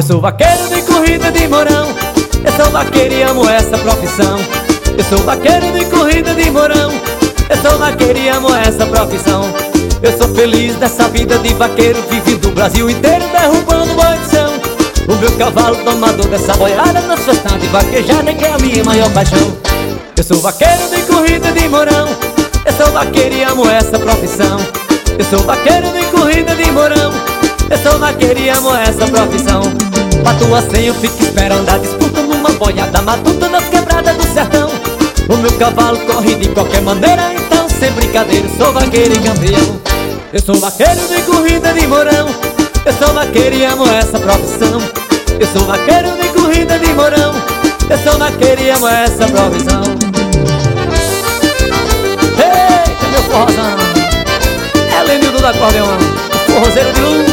sou vaqueiro de corrida de Mourão. Eu sou vaqueiro e amo essa profissão. Eu sou vaqueiro de corrida de Mourão. Eu sou vaqueiro e amo essa profissão. Eu sou feliz dessa vida de vaqueiro, vivendo o Brasil inteiro derrubando boi de chão. O meu cavalo domador dessa boiada nas festas de vaquejada, que é a minha maior paixão. Eu sou vaqueiro de corrida de Mourão. Eu sou vaqueiro e amo essa profissão. Eu sou vaqueiro de corrida de Mourão. Eu sou vaqueiro e amo essa profissão. Bato a senha, eu fico esperando a disputa numa boiada matuta nas quebradas do sertão. O meu cavalo corre de qualquer maneira, então sem brincadeira sou vaqueiro e campeão. Eu sou vaqueiro de corrida de Mourão. Eu sou vaqueiro e amo essa profissão. Eu sou vaqueiro de corrida de Mourão. Eu sou vaqueiro e amo essa profissão. Eita, meu forrozão, é Lenildo do acordeão, o forrozeiro de luz.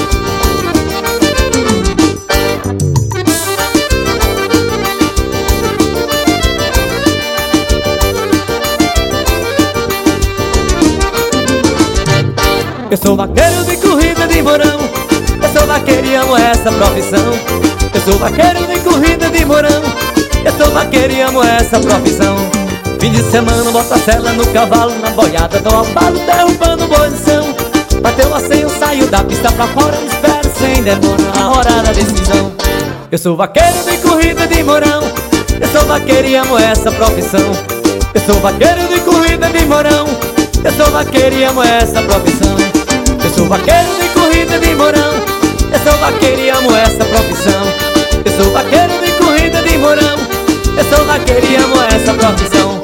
Eu sou vaqueiro de corrida de Mourão. Eu sou vaqueiro e amo essa profissão. Eu sou vaqueiro de corrida de Mourão. Eu sou vaqueiro e amo essa profissão. Fim de semana boto a sela no cavalo, na boiada dou ao balo, derrubando boição. Bateu a senha, eu saio da pista pra fora, me espero sem demora a hora da decisão. Eu sou vaqueiro de corrida de Mourão. Eu sou vaqueiro e amo essa profissão. Eu sou vaqueiro de corrida de Mourão. Eu sou vaqueiro e amo essa profissão. Eu sou vaqueiro de corrida de Mourão. Eu sou vaqueiro e amo essa profissão. Eu sou vaqueiro de corrida de Mourão. Eu sou vaqueiro e amo essa profissão.